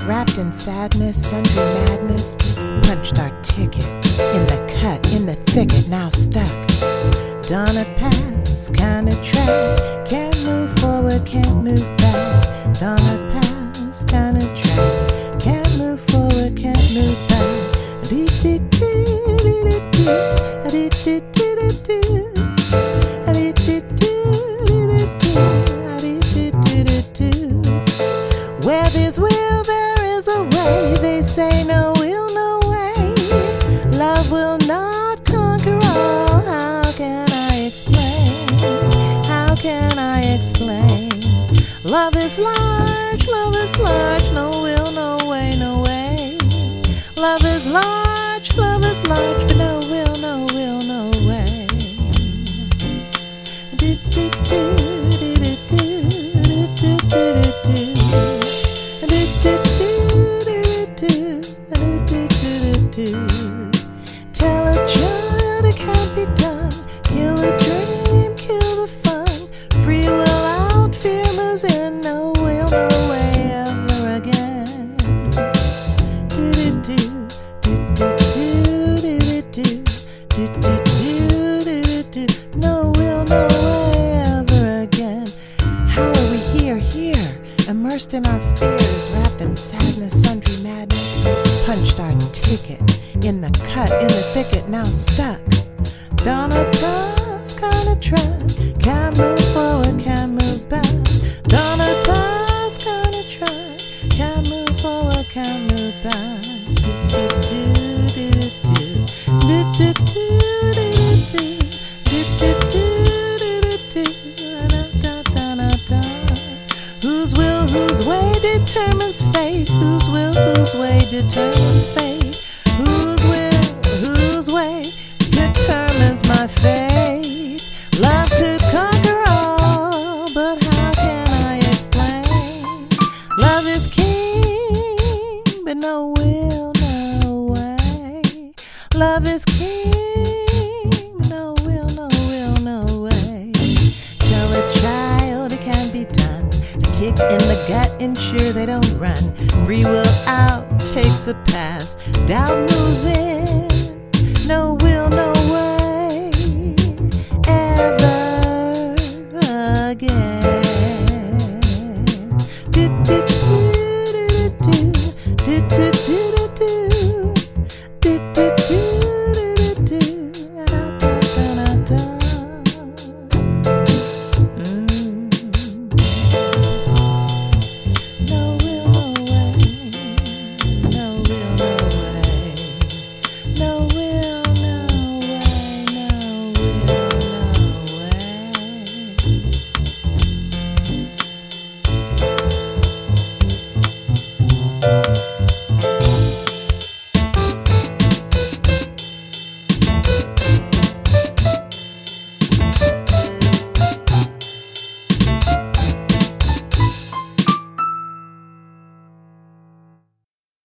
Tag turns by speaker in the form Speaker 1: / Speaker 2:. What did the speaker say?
Speaker 1: fears, wrapped in sadness, sundry madness, punched our ticket, in the cut, in the thicket, now stuck. Done a pass, kind of track, can't move forward, can't move back. Done a pass, kind of track, can't move forward, can't move back. Where there's will, there is a way. They say no will, no way. Love will not conquer all. How can I explain? How can I explain? Love is large, no will, no way, no way. Love is large, but no will, no will, no way. Tell a child it can't be done. Kill a dream, kill the fun. Free will out, fear moves in. No will, no way ever again. No will, no way ever again. How are we here, immersed in our fears, wrapped in sadness, sundry madness, punched our ticket, in the cut, in the thicket, now stuck. Done a pass, kind of track, can't move forward, can't move back. Done a pass, kind of track, can't move forward, can't move back. Whose will, whose way determines fate? Whose will, whose way determines fate? Whose will, whose way determines my fate? Love could conquer all, but how can I explain? Love is king, but no will, no way. Love is king, no will, no will, no way. Tell a child it can be done. A kick in the gut, ensure they don't run. Free will out, takes a pass. Doubt moves in. No will, no